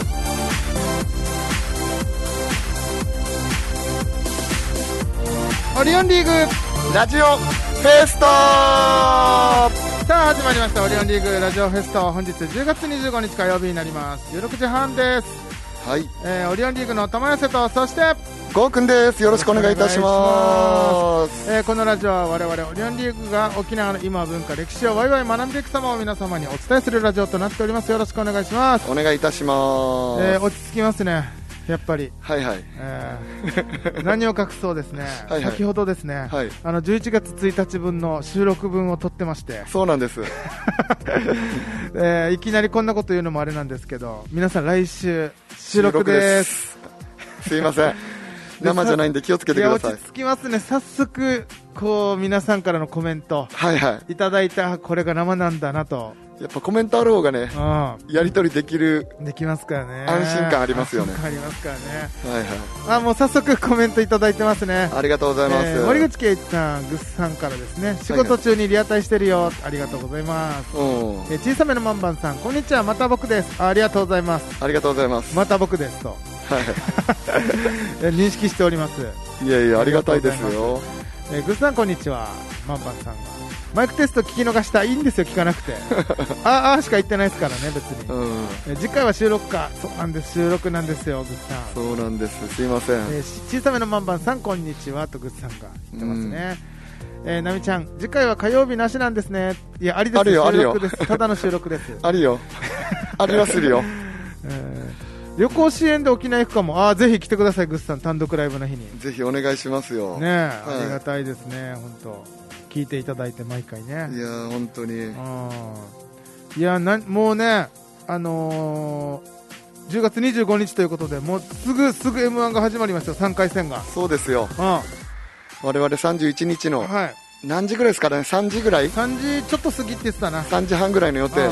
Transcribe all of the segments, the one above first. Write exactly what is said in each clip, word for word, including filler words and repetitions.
オリオンリーグラジオフェスト。さあ始まりましたオリオンリーグラジオフェスト。本日じゅうがつにじゅうごにち火曜日になります。じゅうろくじはんです。 はい、 えー、オリオンリーグの玉寄せと、そしてゴーくんです。よろしくお願いいたします。 えー、このラジオは我々オリオンリーグが沖縄の今文化歴史をワイワイ学んでいく様を皆様にお伝えするラジオとなっております。よろしくお願いします。 お願いいたします。 えー、落ち着きますね、やっぱり。 はいはい、 えー、何を隠そうですねはい、はい、 先ほどですね、 はい、 あのじゅういちがつついたち分の収録分を撮ってまして。 そうなんです、 えー、いきなりこんなこと言うのもあれなんですけど、皆さん来週収録です。 すいません生じゃないんで気をつけてください。 落ち着きますね。早速こう皆さんからのコメント、 はいはい、 いただいた、これが生なんだなと。 やっぱコメントある方がね、 うん、 やり取りできる、 できますからね。 安心感ありますよね。 安心感ありますからね。 はいはい、 あ、もう早速コメントいただいてますね。 ありがとうございます。 えー、森口圭一さん、グッさんからですね、仕事中にリアタイしてるよ、はいはい、ありがとうございます。えー、小さめのマンバンさん、こんにちは、また僕です。 あ, ありがとうございます。 ありがとうございます。 また僕ですと、はい、認識しております。 いやいや、ありがたいですよ。 えー、グッさんこんにちは。マンバンさんがマイクテスト聞き逃した。いいんですよ、聞かなくて。ああしか言ってないですからね、別に、うん、えー、次回は収録か。そうなんです、収録なんですよ、グッさん。 そうなんです、すいません。 えー、小さめのマンバンさんこんにちはとグッさんが言ってますね。うん、えー、ナミちゃん、次回は火曜日なしなんですね。いや、ありです。 あるよ、 収録です。ただの収録です。 あるよありまするよ。 えー、旅行支援で沖縄行くかも。あ、ぜひ来てください、グッさん。単独ライブの日にぜひお願いしますよね。はい、ありがたいですね、本当。聞いていただいて毎回ね。 いや本当に、 いやな、もうね、あのー、じゅうがつにじゅうごにちということで、もうすぐすぐ エムワン が始まりますよ、さんかい戦が。 そうですよ、うん、我々さんじゅういちにちの、はい、何時ぐらいですかね。さんじぐらい、 さんじちょっと過ぎって言ってたな。 さんじはんぐらいの予定。はい、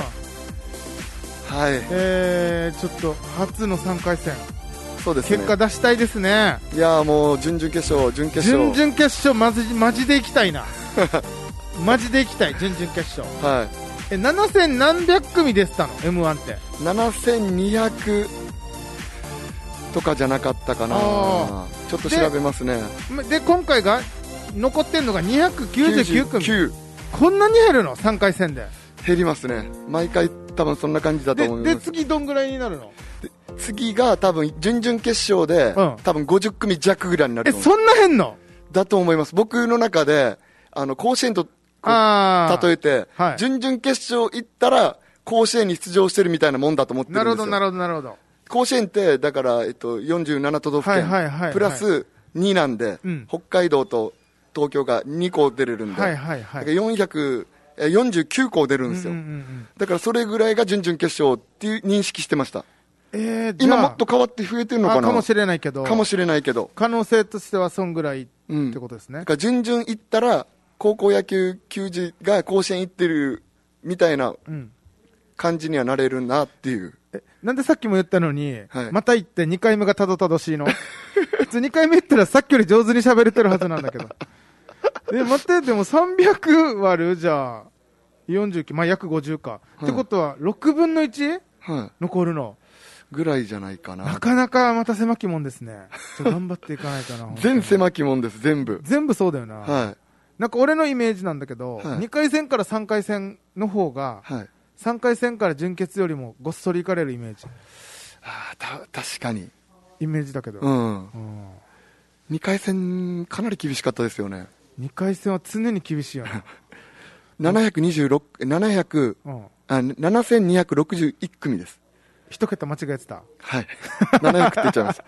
えー、ちょっと初のさんかい戦、 そうですね、 結果出したいですね。 いやもう準々決勝、準決勝、 準々決勝、まじマジで行きたいな。マジで行きたい、準々決勝。 はい、 え、ななせんなんびゃくくみでしたの エムワン って。 ななせんにひゃくとかじゃなかったかな。ちょっと調べますね。 で、で今回が残ってんのがにひゃくきゅうじゅうきゅうくみ。こんなに減るの、さんかい戦で。 減りますね、毎回多分そんな感じだと思います。 で、で次どんぐらいになるの？ 次が多分準々決勝で、うん、多分ごじゅっくみ弱ぐらいになると思う。 え、そんな減んの？ だと思います。僕の中であの甲子園と例えて、はい、準々決勝行ったら甲子園に出場してるみたいなもんだと思ってるんですよ。 なるほどなるほどなるほど。 甲子園ってだから、えっと、よんじゅうななとどふけん、はいはいはいはい、プラスになんで、うん、北海道と東京がにこ出れるんで、はいはいはい、だからよんひゃくよんじゅうきゅうこ出るんですよ、うんうんうん、だからそれぐらいが準々決勝っていう認識してました。えー、今もっと変わって増えてるのかな。 かもしれないけどかもしれないけど可能性としてはそんぐらいってことですね、うん、 だから準々行ったら高校野球球児が甲子園行ってるみたいな感じにはなれるなっていう、 うん、えなんでさっきも言ったのに、はい、また行ってにかいめがたどたどしいの。普通にかいめ行ったらさっきより上手に喋れてるはずなんだけど。え、待って、でもさんびゃく割るじゃあよんじゅうきゅう、まあ約ごじゅうか、はい、ってことはろくぶんのいち、はい、残るのぐらいじゃないかな。 なかなかまた狭きもんですね。ちょ頑張っていかないとな。 全狭きもんです、全部全部そうだよな、 はい、 なんか俺のイメージなんだけど、はい、にかい戦からさんかい戦の方が、はい、さんかい戦から準決よりもごっそりいかれるイメージ。 あた確かにイメージだけど、 うんうん、にかい戦かなり厳しかったですよね。 にかい戦は常に厳しいよね。 ななひゃくにじゅうろく、ななひゃく、うん、あななせんにひゃくろくじゅういち組です。 一桁間違えてた。 はい。ななひゃくって言っちゃいました。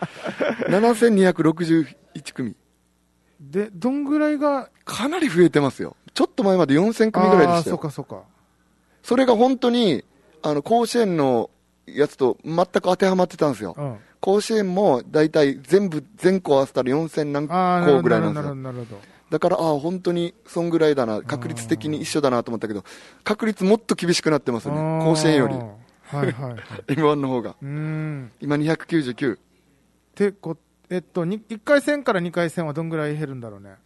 ななせんにひゃくろくじゅういち組。 で、どんぐらいがかなり増えてますよ。ちょっと前までよんせん組ぐらいでしたよ。ああ、 そうかそうか。 それが本当に、あの、甲子園のやつと全く当てはまってたんですよ。うん、甲子園も大体全部、全校合わせたらよんせん何校ぐらいなんですよ。なるほど。だから、ああ、本当にそんぐらいだな、確率的に一緒だなと思ったけど、確率もっと厳しくなってますよね、甲子園より。はいはいはい、エムワン の方が。うーん、今にひゃくきゅうじゅうきゅう。 てこえっと、いっかい戦からにかい戦はどんぐらい減るんだろうね。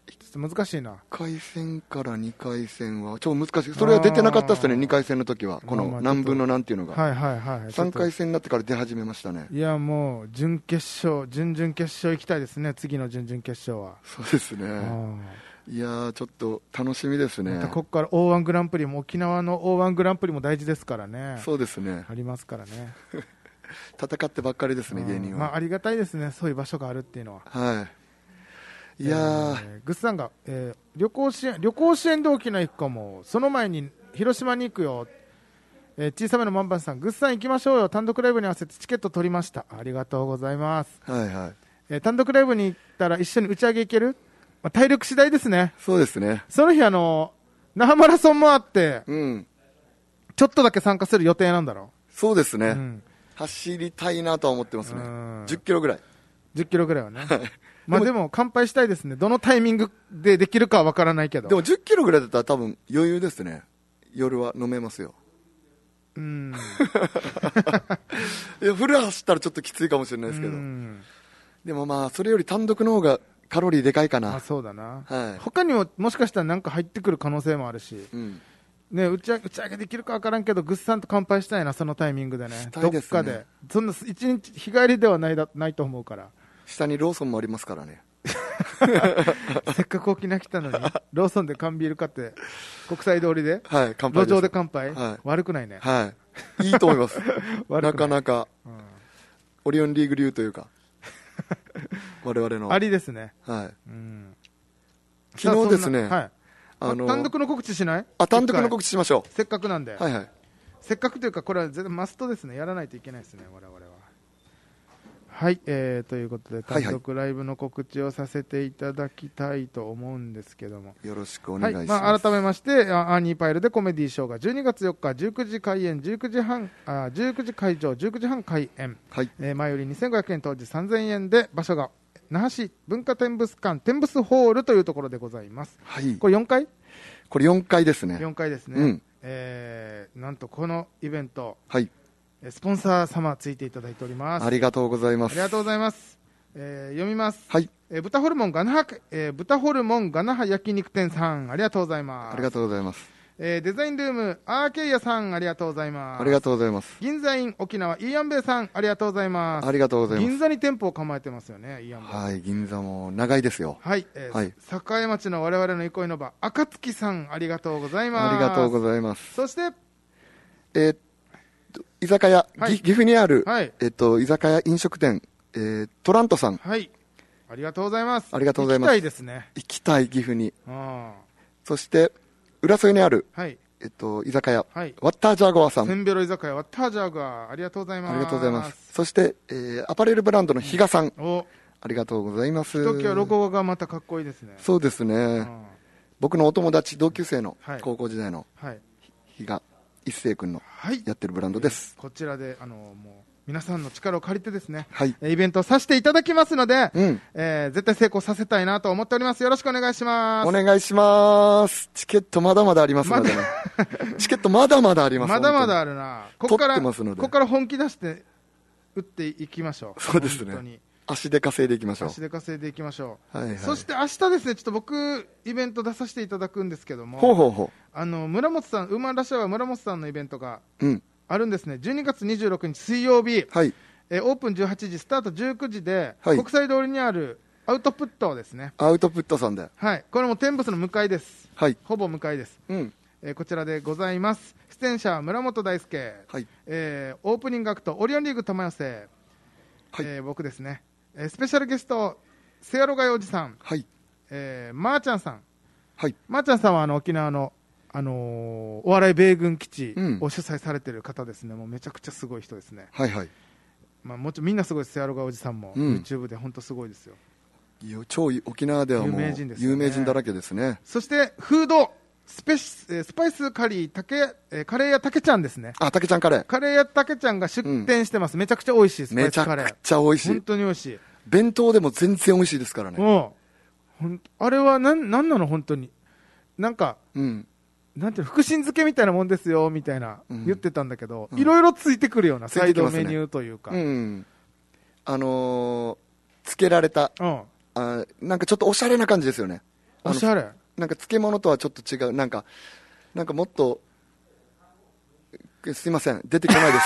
難しいな。いっかい戦からにかい戦は超難しい。それは出てなかったっすね、にかい戦の時は。この何分の何っていうのが。 はいはいはい。 さんかい戦になってから出始めましたね。 いやもう、準決勝、準々決勝行きたいですね、次の準々決勝は。 そうですね。いやー、ちょっと楽しみですね。 またここから オーワン グランプリも、沖縄の オーワン グランプリも大事ですからね。 そうですね。 ありますからね。 戦ってばっかりですね、芸人は。 まあ、ありがたいですね、そういう場所があるっていうのは。 はい。いやー、 えー、グッさんが、えー、旅行支援、旅行支援で沖縄行くかも、その前に広島に行くよ。えー、小さめのマンバンさん、グッさん行きましょうよ、単独ライブに合わせてチケット取りました。ありがとうございます。 はいはい。 えー、単独ライブに行ったら一緒に打ち上げ行ける？まあ、体力次第ですね。 そうですね。 その日、あの、那覇マラソンもあって、 うん。 ちょっとだけ参加する予定なんだろう。そうですね。 うん、 走りたいなとは思ってますね。じゅっキロぐらい。 じゅっキロぐらいはね。まあでも乾杯したいですね。どのタイミングでできるかはわからないけど。 でもじゅっキロぐらいだったら多分余裕ですね。夜は飲めますよ。 うん。 いや、フル走ったらちょっときついかもしれないですけど。でもまあ、それより単独の方がカロリーでかいかな。 あ、そうだな。 はい。 他にももしかしたらなんか入ってくる可能性もあるし。うん。ね、打ち上げ、打ち上げできるかわからんけど、ぐっさんと乾杯したいな、そのタイミングでね。 したいですね。 どっかで。そんな一日、日帰りではないだ、ないと思うから。 下にローソンもありますからね。 せっかく沖縄来たのに、ローソンで缶ビール買って、国際通りで、 はい、乾杯路上で乾杯、 はい、 悪くないね。 はい。いいと思います。なかなか、うん、オリオンリーグ流というか、我々の。 ありですね。 はい。うん、昨日ですね、 はい。あの単独の告知しない？ あ、単独の告知しましょう。 せっかくなんで。 はいはい。 せっかくというか、これは絶対マストですね。やらないといけないですね、我々は。はい、えー、ということで単独ライブの告知をさせていただきたいと思うんですけども、 よろしくお願いします。 はい、まあ、改めましてアーニーパイルでコメディーショーがじゅうにがつよっかじゅうくじ開演じゅうくじはんあじゅうくじ会場じゅうくじはん開演、はい、えー、前よりにせんごひゃくえん当時さんぜんえんで場所が那覇市文化展物館展物ホールというところでございます、はい、これよんかいこれよんかいですね。 よんかいですね、うん、えー、なんとこのイベント、 はい、 スポンサー様ついていただいております。 ありがとうございます。 ありがとうございます。えー、読みます。 はい。 えー、豚ホルモンガナハ、えー、豚ホルモンガナハ焼肉店さん、ありがとうございます。 ありがとうございます。 えー、デザインルームアーケイヤさん、ありがとうございます。 ありがとうございます。 銀座イン沖縄イーアンベイさん、ありがとうございます。 ありがとうございます。 銀座に店舗を構えてますよね、イーアンベイ。 はい、銀座も長いですよ。 はい。えー、はい、栄町の我々の憩いの場、暁さん、ありがとうございます。 ありがとうございます。 そして、 えー居酒屋、はい、岐阜にある、 はい、 えっと、居酒屋飲食店、えー、トラントさん。 はい。ありがとうございます。 ありがとうございます。 行きたいですね。 行きたい、岐阜に。 あそして、浦添にある、 はい、 えっと、居酒屋、 はい、 ワッタージャーゴアさん。 センベロ居酒屋、ワッタージャーゴア。ありがとうございます。 ありがとうございます。そして、えー、アパレルブランドの比嘉さん。 うん、おありがとうございます。 ひときわロゴがまたかっこいいですね。 そうですね。僕のお友達、同級生の、はい、高校時代の、はい、比嘉一星君のやってるブランドです、 はい、こちらであのもう皆さんの力を借りてですね、 はい、 イベントをさせていただきますので、 うん、 えー、絶対成功させたいなと思っております。よろしくお願いします。 お願いします。チケットまだまだありますのでね、ま、チケットまだまだあります。 まだまだあるな。ここからここから本気出して打っていきましょう。 そうですね。足で稼いでいきましょう。 足で稼いでいきましょう。 はいはい、 そして明日ですね、ちょっと僕イベント出させていただくんですけども、 ほうほうほう、 あの村本さん、ウーマンラッシャーは村本さんのイベントがあるんですね。 うん、 じゅうにがつにじゅうろくにち水曜日、 はい、 えー、オープンじゅうはちじ、スタートじゅうくじで、 はい、 国際通りにあるアウトプットですね。 アウトプットさんで、 はい、これも天物の向かいです。 はい、 ほぼ向かいです。 うん、 えー、こちらでございます。出演者村本大輔、はい、えー、オープニングアクトオリオンリーグ玉寄せ、はい、えー、僕ですね。スペシャルゲスト、せやろがいおじさん、 はい、 えー、まーちゃんさん、 はい、 まーちゃんさんはあの沖縄の、あのー、お笑い米軍基地を主催されている方ですね、うん、もうめちゃくちゃすごい人ですね、 はいはい、 まあ、もちろんみんなすごいです、せやろがいおじさんも、うん、YouTube で本当すごいですよ、 超沖縄ではもう有名人です、ね、有名人だらけですね。 そしてフードスペスパイスカリーたけ、えー、カレー屋たけちゃんですね。 あ、たけちゃんカレー。 カレー屋たけちゃんが出店してます。うん、めちゃくちゃ美味しいスパイスカレー。 めちゃくちゃ美味しい。 本当に美味しい。 弁当でも全然美味しいですからね。 うん。あれはなん、なんなの本当に。なんか、うん、なんていうの、福神漬けみたいなもんですよ、みたいな、うん、言ってたんだけど、いろいろついてくるようなサイドメニューというか。ね、 うん。あのー、つけられた、うん、あ、なんかちょっとおしゃれな感じですよね。 おしゃれ。 なんか漬物とはちょっと違う。なんか、なんかもっと、すいません。出てこないです。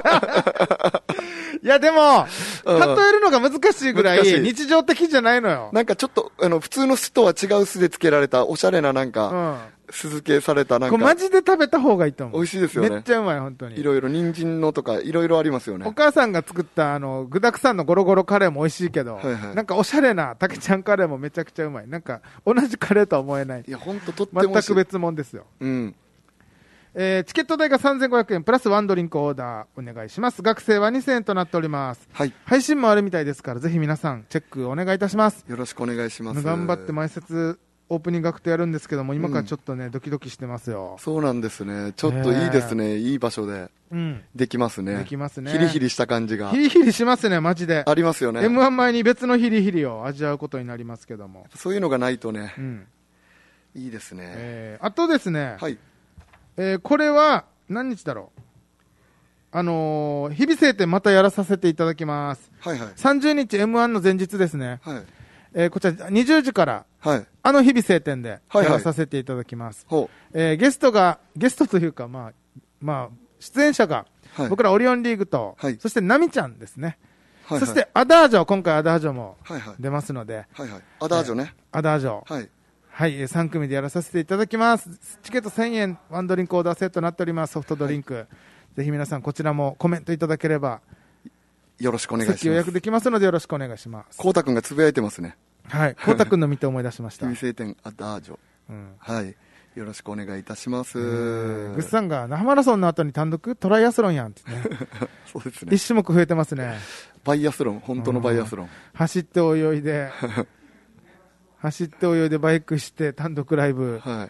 いやでも、例えるのが難しいぐらい日常的じゃないのよ。 なんかちょっと、あの、普通の酢とは違う酢で漬けられた、おしゃれななんか、うん、酢漬けされたなんか。 これマジで食べた方がいいと思う。 美味しいですよね。 めっちゃうまい、本当に。 いろいろ、人参のとか、いろいろありますよね。 お母さんが作った、あの、具沢山のゴロゴロカレーも美味しいけど、はいはい、なんかおしゃれな、たけちゃんカレーもめちゃくちゃうまい。なんか、同じカレーとは思えない。 いや、ほんととっても美味しい。 全く別物ですよ。うん。えー、チケット代がさんぜんごひゃくえんプラスワンドリンクオーダーお願いします。学生はにせんえんとなっております。はい。配信もあるみたいですから、ぜひ皆さんチェックお願いいたします。 よろしくお願いします。 頑張って毎節オープニングアクトやるんですけども、今からちょっとね、うん、ドキドキしてますよ。 そうなんですね。ちょっといいですね。えー、いい場所で。うん。できますね。 できますね。 ヒリヒリした感じが。 ヒリヒリしますね、マジで。 ありますよね。 エムワン 前に別のヒリヒリを味わうことになりますけども。 そういうのがないとね。うん。いいですね。 えー、あとですね。 はい。 えー、これは、何日だろう。あのー、日々晴天またやらさせていただきます。はいはい。さんじゅうにち エムワン の前日ですね。はい。えー、こちらにじゅうじから、はい。あの日々晴天でやらさせていただきます。はいはい、えー、ゲストが、ゲストというか、まあ、まあ、出演者が、はい、僕らオリオンリーグと、はい、そしてナミちゃんですね。はいはい、そしてアダージョ、今回アダージョも出ますので。はいはい。 アダージョね。 アダージョ。はい。はい、さん組でやらさせていただきます。チケットせんえん、ワンドリンクオーダーセットになっております。ソフトドリンク。はい、ぜひ皆さんこちらもコメントいただければ、 よろしくお願いします。 席予約できますのでよろしくお願いします。 こうたくんがつぶやいてますね。 はい。こうたくんの見て思い出しました。 日々晴天アダージョ。うん。はい。よろしくお願いいたします。 グッさんが、那覇マラソンの後に単独トライアスロンやんってね。 そうですね。 一種目増えてますね。 バイアスロン、本当のバイアスロン。 走って泳いで、走って泳いでバイクして単独ライブ。はい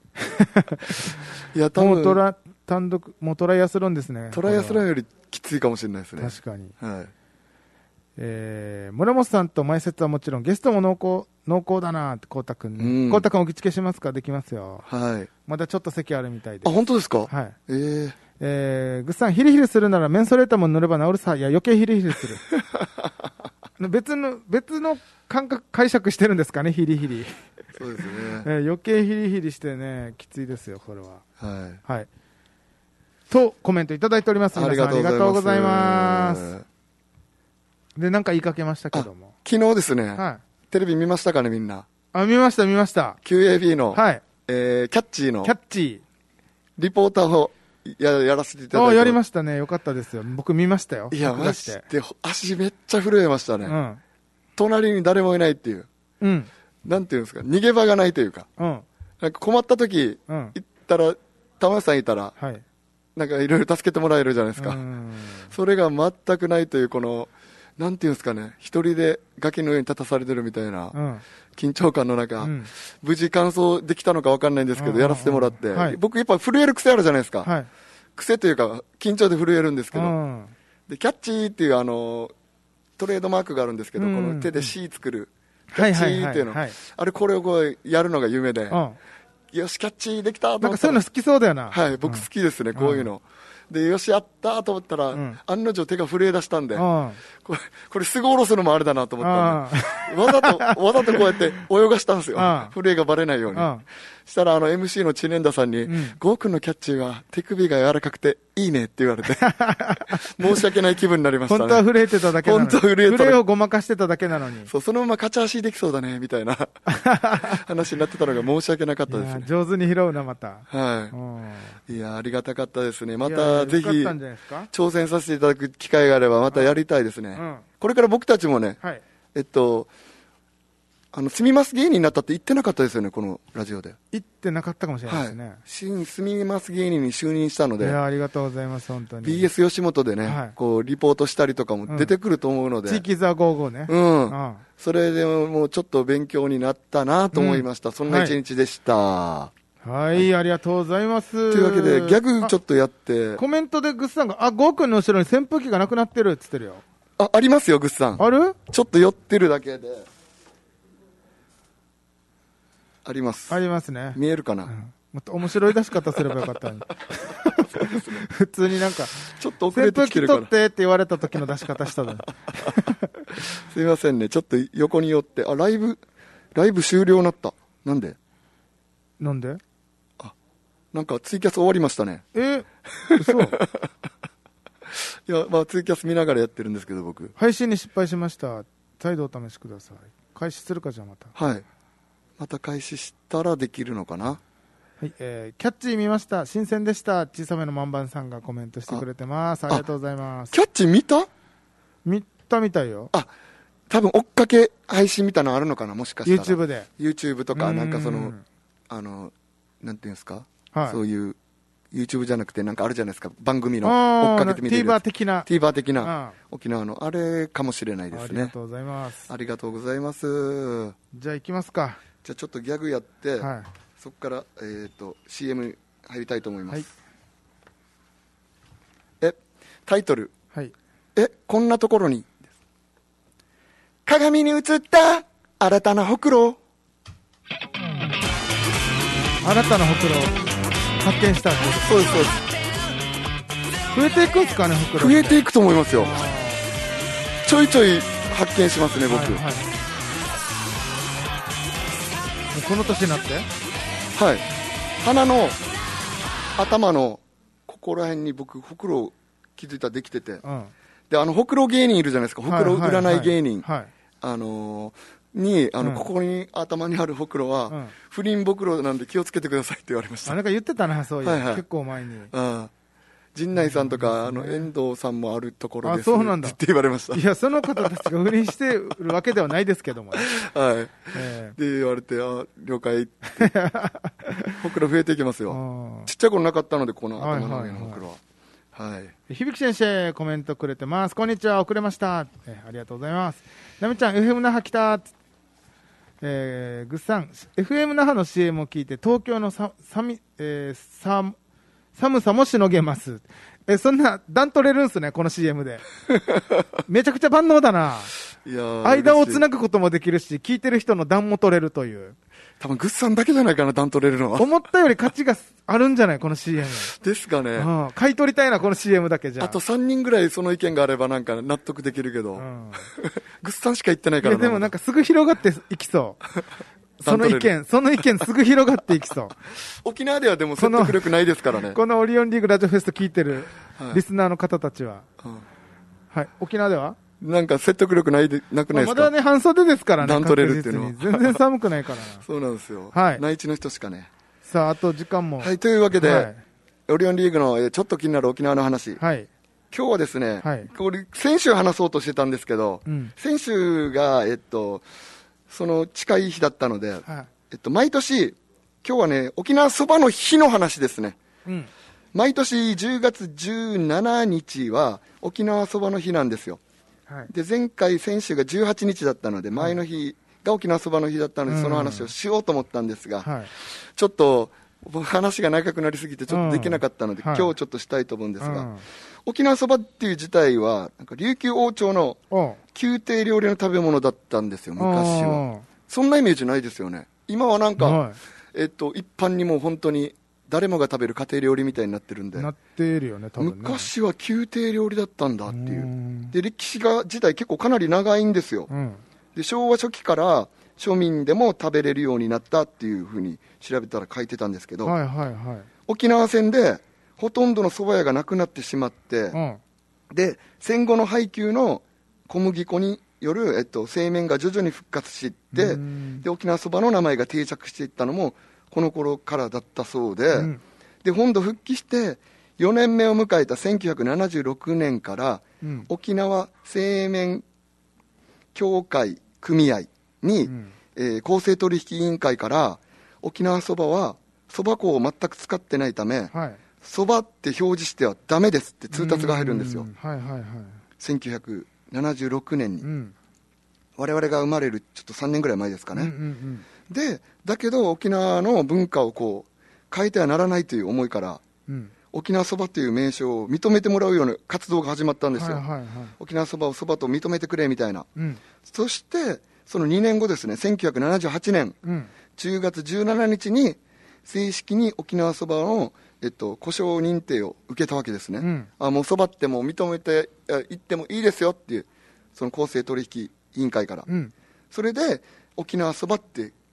。いや、多分もうトラ、単独、もうトライアスロンですね。 トライアスロンよりきついかもしれないですね。 確かに。はい。えー、村本さんと前説はもちろんゲストも濃厚、濃厚だなって、こうたくんね。こうたくんお着付けしますか？できますよ。はい。まだちょっと席あるみたいで。 あ、本当ですか？はい。 えー。えー、ぐっさん、ヒリヒリするならメンソレーターも塗れば治るさ。いや、余計ヒリヒリする。別の、別の感覚、解釈してるんですかね、ヒリヒリ。 そうですね。 えー、余計ヒリヒリしてね、きついですよ、これは。はい。はい。と、コメントいただいております。皆さんありがとうございます。で、なんか言いかけましたけども。 昨日ですね、はい、テレビ見ましたかね、みんな。 あ、見ました、見ました。 キューエービー の、はい。えー、キャッチーの、 キャッチー。 リポーターをや、やらせていただいて。 あ、やりましたね。よかったですよ。僕見ましたよ。 いや、マジで、足めっちゃ震えましたね。うん。隣に誰もいないっていう。うん。なんていうんですか、逃げ場がないというか。うん。なんか困った時、うん、行ったら、玉谷さんいたら、はい。なんかいろいろ助けてもらえるじゃないですか。うん。それが全くないという、この、なんていうんですかね、一人で崖の上に立たされてるみたいな、うん、緊張感の中、うん、無事完走できたのか分かんないんですけど、うん、やらせてもらって、はい、僕やっぱ震える癖あるじゃないですか。はい、癖というか、緊張で震えるんですけど、うん、で、キャッチーっていうあの、トレードマークがあるんですけど、うん、この手で C 作る、キャッチーっていうの、あれこれをこうやるのが夢で、うん、よし、キャッチーできたと思ったら。 なんかそういうの好きそうだよな。 はい、僕好きですね、うん、こういうの。で、よし、やったと思ったら、うん、案の定手が震え出したんで、これ、これすぐ下ろすのもあれだなと思ったんで、わざと、わざとこうやって泳がしたんですよ。震えがバレないように。したら、あの、エムシー の知念田さんに、うん、ゴーくんのキャッチは手首が柔らかくていいねって言われて、申し訳ない気分になりましたね。 本当は震えてただけなのに。 本当は震えてた。 震えをごまかしてただけなのに。 そう、そのまま勝ち足できそうだね、みたいな話になってたのが申し訳なかったですね。 上手に拾うな、また。 はい。いや、ありがたかったですね。また、ぜひ、挑戦させていただく機会があれば、またやりたいですね。うん、これから僕たちもね、はい、えっと、あの、すみます芸人になったって言ってなかったですよね、このラジオで。 言ってなかったかもしれないですね。はい、 すみます芸人に就任したので。 いや、ありがとうございます、本当に。 ビーエス 吉本でね、はい、こう、リポートしたりとかも出てくると思うので。 うん、地域座ごじゅうごね。 うん。ああ、それでもうちょっと勉強になったなと思いました。うん、そんな一日でした。はい、 はい、ありがとうございます。 というわけで、ギャグちょっとやって。 コメントでグッさんが、あ、ゴーくんの後ろに扇風機がなくなってるって言ってるよ。 あ、ありますよ、グッさん。 ある？ ちょっと寄ってるだけで。あります。 ありますね。 見えるかな、うん、 もっと面白い出し方すればよかったのに。そうですね。普通になんか、 ちょっと遅れてきてるから。 扇風機取ってって言われた時の出し方したのに。 すいませんね、ちょっと横に寄って、あ、ライブ、ライブ終了になった。 なんでなんであ、なんかツイキャス終わりましたね。 え嘘いや、まあツイキャス見ながらやってるんですけど、僕。 配信に失敗しました。再度お試しください。開始するか、じゃあまた。 はい。また開始したらできるのかな。 はい、えー、キャッチ見ました。新鮮でした。小さめの万番さんがコメントしてくれてます。ありがとうございます。 キャッチ見た見たみたいよ。 あ、多分追っかけ配信みたいなのあるのかな、もしかしたら。 YouTube で。 YouTube とか、なんかその、あの、なんていうんですか、はい、そういう、YouTube じゃなくてなんかあるじゃないですか、番組の追っかけてみてるやつ。 TVer 的な。 TVer 的な。沖縄の、あれかもしれないですね。ありがとうございます。 ありがとうございます。 じゃあ行きますか。 じゃあちょっとギャグやって、 はい、 そこから、えーと、シーエム 入りたいと思います。はい、え、タイトル。 はい、 え、こんなところに。鏡に映った新たなほくろ。 新たなほくろ発見したんです。 そうです、そうです。 増えていくんですかね、ほくろ。 増えていくと思いますよ。ちょいちょい発見しますね、僕。はいはい、 この年になってはい。鼻の頭のここら辺に僕ほくろ気づいたらできてて、うん、であのほくろ芸人いるじゃないですか、ほくろ占い芸人、はいはいはい、あのー、にあの、うん、ここに頭にあるほくろは、うん、不倫ぼくろなんで気をつけてくださいって言われました。 あ、なんか言ってたな、そういう、はいはい、結構前に。 あ陣内さんとか、うん、あの遠藤さんもあるところです。あ、そうなんだって言われました。 いや、その方たちが不倫してるわけではないですけども、ね、 はい、えー、で言われて、あ、了解ってほくろ増えていきますよ。ちっちゃい頃なかったので、この頭の上のほくろは。はいはいはい、 響先生コメントくれてます。こんにちは、遅れました。えー、ありがとうございます。なみちゃん エフエム 那覇来た。えー、ぐっさん エフエム 那覇の シーエム を聞いて東京のささみ、えー、さ寒さもしのげます。え、そんな段取れるんすね、この シーエム で。めちゃくちゃ万能だな。 いや間をつなぐこともできるし、聞いてる人の段も取れるという。 多分グッさんだけじゃないかな、段取れるのは。 思ったより価値があるんじゃない、この シーエム。 ですかね。 うん、買い取りたいな、この シーエム だけじゃ。 あとさんにんぐらいその意見があればなんか納得できるけど、うん、グッさんしか言ってないからな。 いやでもなんかすぐ広がっていきそう。その意見、その意見すぐ広がっていきそう。 沖縄ではでも説得力ないですからね。 このオリオンリーグラジオフェスト聞いてるリスナーの方たちは。はい。はい、沖縄ではなんか説得力ないで、なくないですか。 まだね、半袖ですからね。 段取れるっていうのは。 全然寒くないからな。 そうなんですよ。 はい。 内地の人しかね。 さあ、あと時間も。 はい、というわけで、はい、オリオンリーグのちょっと気になる沖縄の話。はい。今日はですね、はい、これ先週話そうとしてたんですけど、うん、先週が、えっと、その近い日だったので、はい、えっと、毎年、今日はね、沖縄そばの日の話ですね。うん、毎年じゅうがつじゅうしちにちは沖縄そばの日なんですよ。はい、で、前回、先週がじゅうはちにちだったので、前の日が沖縄そばの日だったので、その話をしようと思ったんですが、はい、ちょっと、話が長くなりすぎてちょっとできなかったので、うん、今日ちょっとしたいと思うんですが、うん、沖縄そばっていう自体は、なんか琉球王朝の宮廷料理の食べ物だったんですよ、昔は。そんなイメージないですよね。今はなんか、はい、えっと、一般にも本当に誰もが食べる家庭料理みたいになってるんで。 なってるよね、多分ね。 昔は宮廷料理だったんだっていう。で、歴史が自体結構かなり長いんですよ。うん、で、昭和初期から庶民でも食べれるようになったっていうふうに調べたら書いてたんですけど、はいはいはい、沖縄戦でほとんどの蕎麦屋がなくなってしまって、うん、で、戦後の配給の小麦粉による、えっと、製麺が徐々に復活していって、で、沖縄そばの名前が定着していったのも、この頃からだったそうで、うん、で、本土復帰してよねんめを迎えたせんきゅうひゃくななじゅうろくねんから、うん、沖縄製麺協会組合に、うん、えー、公正取引委員会から沖縄そばはそば粉を全く使ってないため、そば、はい、って表示してはダメですって通達が入るんですよ、はいはいはい、せんきゅうひゃくななじゅうろくねんに、うん、我々が生まれるちょっとさんねんぐらい前ですかね、うんうんうん、でだけど沖縄の文化をこう変えてはならないという思いから、うん、沖縄そばという名称を認めてもらうような活動が始まったんですよ、はいはいはい、沖縄そばをそばと認めてくれみたいな、うん、そしてそのにねんごですね、せんきゅうひゃくななじゅうはちねん、うん、じゅうがつじゅうしちにちに正式に沖縄そばの、えっと、故障認定を受けたわけですね、うん、あ、もうそばってもう認めていってもいいですよっていう、その公正取引委員会から、うん、それで沖縄そばって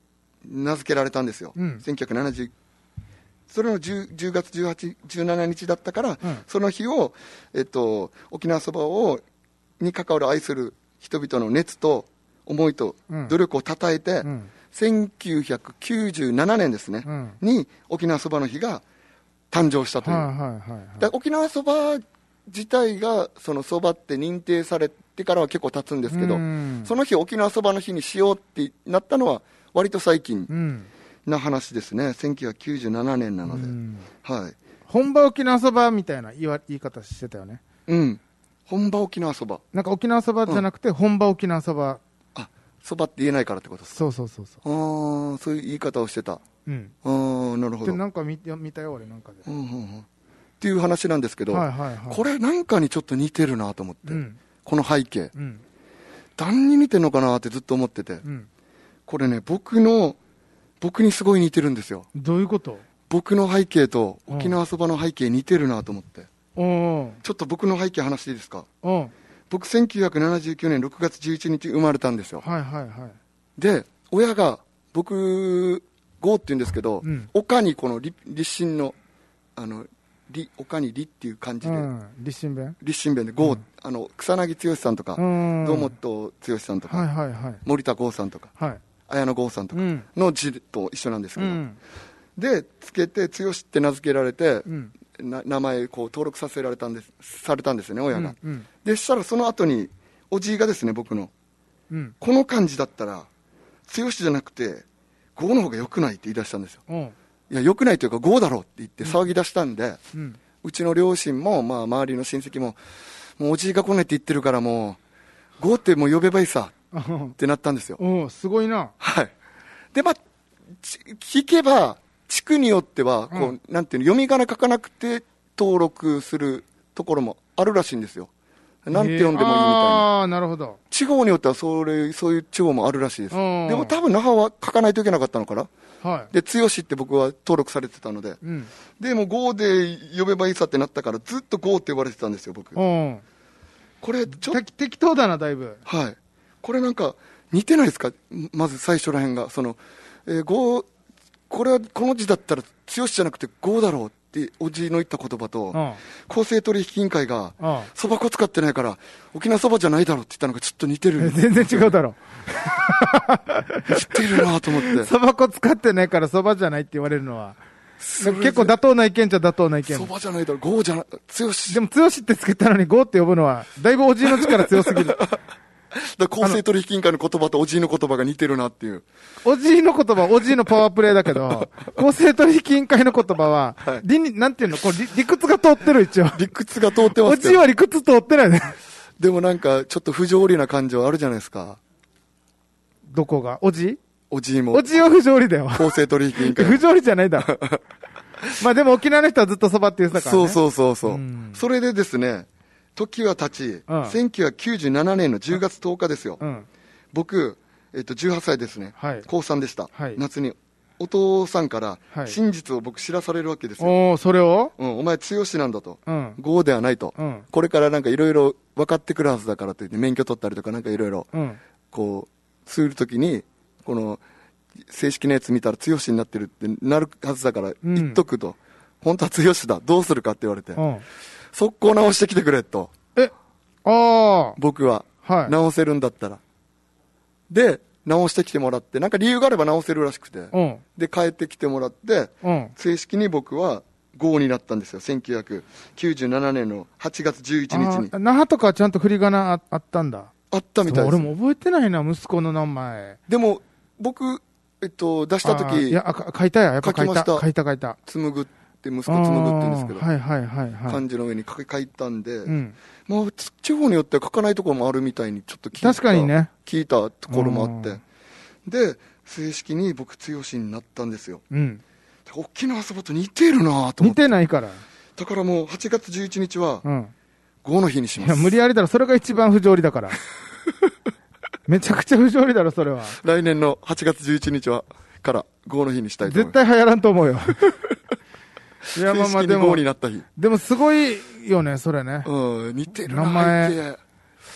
名付けられたんですよ。うん、せんきゅうひゃくななじゅう、それの 10, じゅうがつじゅうはち、じゅうしちにちだったから、うん、その日を、えっと、沖縄そばを、に関わる愛する人々の熱と思いと努力をたたえて、うん、せんきゅうひゃくきゅうじゅうななねんですね、うん、に沖縄そばの日が誕生したという。はいはいはいはい、だ沖縄そば自体が、そのそばって認定されてからは結構経つんですけど、その日沖縄そばの日にしようってなったのは割と最近。うんな話ですね。せんきゅうひゃくきゅうじゅうななねんなので、はい。 本場沖縄そばみたいな言い方してたよね。 うん。本場沖縄そば。 なんか沖縄そばじゃなくて、本場沖縄そば。 うん、あ、そばって言えないからってことですか。 そうそうそうそう。 ああ、そういう言い方をしてた。うん。ああ、なるほど。 で、なんか見見たよ、俺なんかで。うんうんうん。 っていう話なんですけど、はいはいはい、これなんかにちょっと似てるなと思って、うん、この背景。うん、何に似てるのかなってずっと思ってて、うん、これね、僕の、僕にすごい似てるんですよ。 どういうこと？ 僕の背景と沖縄そばの背景似てるなと思って。ちょっと僕の背景話していいですか？僕せんきゅうひゃくななじゅうきゅうねんろくがつじゅういちにち生まれたんですよ。はいはいはい。で、親が、僕、ゴーって言うんですけど、うん、丘にこの立身の、あの、丘に立っていう感じで。うん、 立身弁立身弁でゴー、うん、あの、草薙剛さんとか、堂本剛さんとか、はいはいはい、森田剛さんとか、はい、綾野剛さんとかの字と一緒なんですけど、うん、でつけて剛って名付けられて、うん、な名前こう登録させられたんですされたんですよね、親が、うんうん、でしたらその後におじいがですね、僕の、うん、この漢字だったら剛じゃなくて剛の方が良くないって言い出したんですよ、うん、いや良くないというか剛だろうって言って騒ぎ出したんで、うん、うちの両親も、まあ、周りの親戚ももうおじいが来ないって言ってるからもう剛ってもう呼べばいいさってなったんですよ。 おすごいな。 はい。で、まあ、聞けば、地区によっては、こう、うん、なんていうの、読み仮名書かなくて登録するところもあるらしいんですよ。なんて読んでもいいみたいな。 ああ、なるほど。 地方によっては、それ、そういう地方もあるらしいです。でも多分、那覇は書かないといけなかったのかな。はい。で、剛って僕は登録されてたので。うん、で、もう、ゴーで呼べばいいさってなったから、ずっとゴーって呼ばれてたんですよ、僕。うん。これ、ちょっと。 適当だな、だいぶ。 はい。これなんか、似てないですか？まず最初らへんが。その、えー、ゴー、これは、この字だったら、剛じゃなくてゴーだろうって、おじいの言った言葉と、うん、公正取引委員会が、そば粉使ってないから、沖縄そばじゃないだろうって言ったのがちょっと似てる。 全然違うだろ。 似てるなと思って。 そば粉使ってないからそばじゃないって言われるのは、結構妥当な意見じゃ妥当な意見。 そばじゃないだろ、ゴーじゃな、剛。 でも剛ってつけたのにゴーって呼ぶのは、だいぶおじいの力強すぎる。 だ公正取引委員会の言葉とおじいの言葉が似てるなっていう。 おじいの言葉はおじいのパワープレイだけど、公正取引委員会の言葉は、はい、理に、なんていうの、こう理、理屈が通ってる一応。 理屈が通ってますけど。 おじいは理屈通ってないね。 でもなんか、ちょっと不条理な感情あるじゃないですか。 どこがおじいおじいも。 おじいは不条理だよ。 公正取引委員会。 不条理じゃないだろ。まあでも沖縄の人はずっとそばって言ってたからね。 そうそうそうそう。うん、それでですね、時は経ち、うん、せんきゅうひゃくきゅうじゅうななねんのじゅうがつとおかですよ。うん、僕、えっと、じゅうはっさいですね。はい、こうさんでした。はい、夏に。お父さんから真実を僕知らされるわけですよ。 はい、おそれを、 うん、お前剛なんだと。うん、ゴーではないと。うん、これからなんかいろいろ分かってくるはずだからと言って免許取ったりとかなんかいろいろ、こう、するときに、この、正式なやつ見たら剛になってるってなるはずだから言っとくと。うん、本当は剛だ。どうするかって言われて。うん、速攻直してきてくれと。 えああ。 僕は。はい。直せるんだったら。で、直してきてもらって、なんか理由があれば直せるらしくて。うん。で、帰ってきてもらって、うん。正式に僕はゴーになったんですよ。せんきゅうひゃくきゅうじゅうななねんのはちがつじゅういちにちに。 那覇とかちゃんと振り仮名 あ, あったんだ。 あったみたいです。 俺も覚えてないな、息子の名前。 でも、僕、えっと、出したとき。 いや、書いたや。やっぱ書いた。書いた書いた。 紡ぐ。息子紡ぐって言うんですけど、 はいはいはいはい、 漢字の上に書いたんで、うん、まあ、地方によっては書かないところもあるみたいにちょっと聞いた、 確かにね、 聞いたところもあって、で、正式に僕、剛になったんですよ。うん、沖縄そばと似てるなと思って。 似てないから。 だからもうはちがつじゅういちにちは、ゴーの日にします。 いや、無理やりだろ、それが一番不条理だから。めちゃくちゃ不条理だろ、それは。 来年のはちがつじゅういちにちは、から、ゴーの日にしたいと思います。 絶対流行らんと思うよ。いや、まあまあでも、 になった日。 でもすごいよね、それね。 うん、似てるな、名前。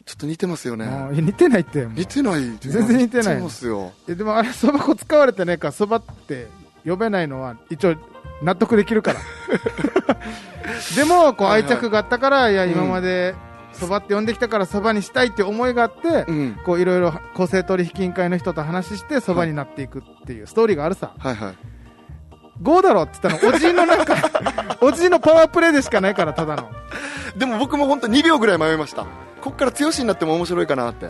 ちょっと似てますよね。 いや似てないって。 似てない。 全然似てない。 似てますよ。 でもあれ、そば粉使われてないから、そばって呼べないのは、一応、納得できるから。でも、こう、愛着があったから、いや、今まで、そばって呼んできたから、そばにしたいっていう思いがあって、うん、こう、いろいろ公正取引委員会の人と話して、そばになっていくっていうストーリーがあるさ。 はいはい。 ゴーだろって言ったの、おじいのなんか、おじいのパワープレイでしかないから、ただの。 でも僕も本当にびょうぐらい迷いました。こっから強しになっても面白いかなって。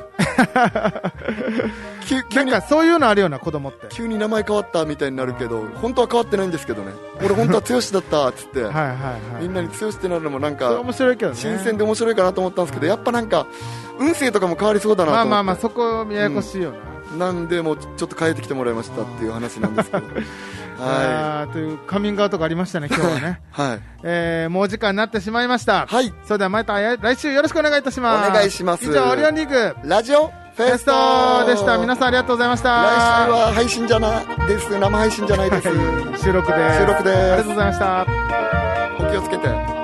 急急になんかそういうのあるような子供って。 急に名前変わったみたいになるけど、本当は変わってないんですけどね。俺本当は強しだったっつって、はいはい、はい、みんなに強しってなるのもなんか、 面白いけどね。 新鮮で面白いかなと思ったんですけど、やっぱなんか、運勢とかも変わりそうだなと思って。 まあまあまあ、そこややこしいよな。 うん、なんで、もうちょっと変えてきてもらいましたっていう話なんですけど。 はい、というカミングアウトがありましたね、今日はね。 はい。 えー、もう時間になってしまいました。 はい。 それではまた来週よろしくお願いいたします。 お願いします。 以上、オリオンリーグラジオフェストでした。皆さんありがとうございました。 来週は配信じゃないです。生配信じゃないです。 収録で。 収録で。 ありがとうございました。 お気をつけて。